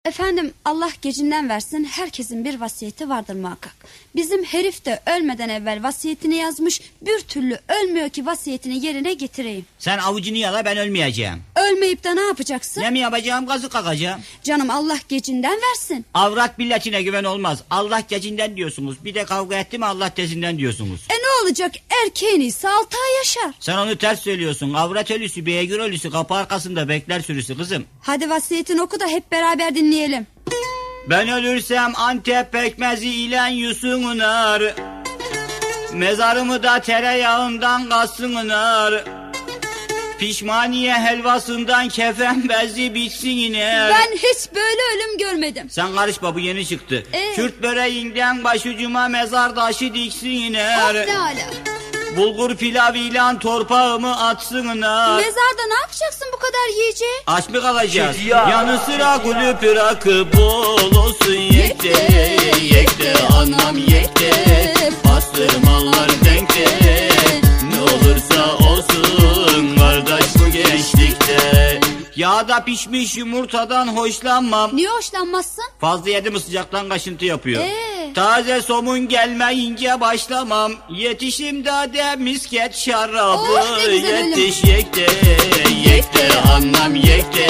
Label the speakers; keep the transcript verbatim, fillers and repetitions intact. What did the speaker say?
Speaker 1: Efendim, Allah gecinden versin, herkesin bir vasiyeti vardır muhakkak. Bizim herif de ölmeden evvel vasiyetini yazmış, bir türlü ölmüyor ki vasiyetini yerine getireyim.
Speaker 2: Sen avucunu yala, ben ölmeyeceğim.
Speaker 1: Ölmeyip de ne yapacaksın?
Speaker 2: Ne mi yapacağım? Gazı kakacağım.
Speaker 1: Canım, Allah gecinden versin.
Speaker 2: Avrat milletine güven olmaz. Allah gecinden diyorsunuz. Bir de kavga etti mi Allah tezinden diyorsunuz.
Speaker 1: E ne olacak, erkeğin ise altı ay yaşar.
Speaker 2: Sen onu ters söylüyorsun. Avrat ölüsü, beygir ölüsü kapı arkasında bekler sürüsü kızım.
Speaker 1: Hadi vasiyetini oku da hep beraber dinleyelim.
Speaker 2: Ben ölürsem Antep pekmezi ile yusunlar, mezarımı da tereyağından kassınlar, pişmaniye helvasından kefen bezi bitsinler.
Speaker 1: Ben hiç böyle ölüm görmedim.
Speaker 2: Sen karışma, bu yeni çıktı.
Speaker 1: Ee?
Speaker 2: Kürt böreğinden başucuma mezar taşı diksinler.
Speaker 1: Of ne ala.
Speaker 2: Bulgur pilavıyla torpağımı atsınlar.
Speaker 1: Mezarda ne yapacaksın bu kadar yiyeceği?
Speaker 2: Aç mı kalacağız?
Speaker 3: Şey ya.
Speaker 2: Yanı sıra kulüp rakı bol olsun yekte. Yekte anam yekte. Pastırmalar denkte. Ne olursa olsun kardeş bu gençlikte. Yağda pişmiş yumurtadan hoşlanmam.
Speaker 1: Niye hoşlanmazsın?
Speaker 2: Fazla yedim, sıcaktan kaşıntı yapıyor.
Speaker 1: Ee?
Speaker 2: Taze somun gelmeyince başlamam. Yetişim de misket şarabı.
Speaker 1: Oh, ne güzel ölüm.
Speaker 2: Yetiş yekte. Yekte anlam yekte.